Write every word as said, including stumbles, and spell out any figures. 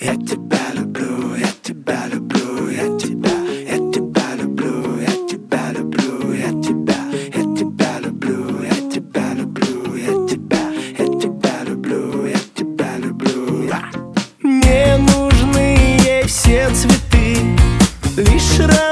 Я тебя люблю, я тебя люблю, я тебя, я тебя люблю, я тебя люблю, я тебя, я тебя люблю, я тебя люблю, я тебя, я тебя люблю, я тебя люблю. Мне нужны ей все цветы, лишь раз.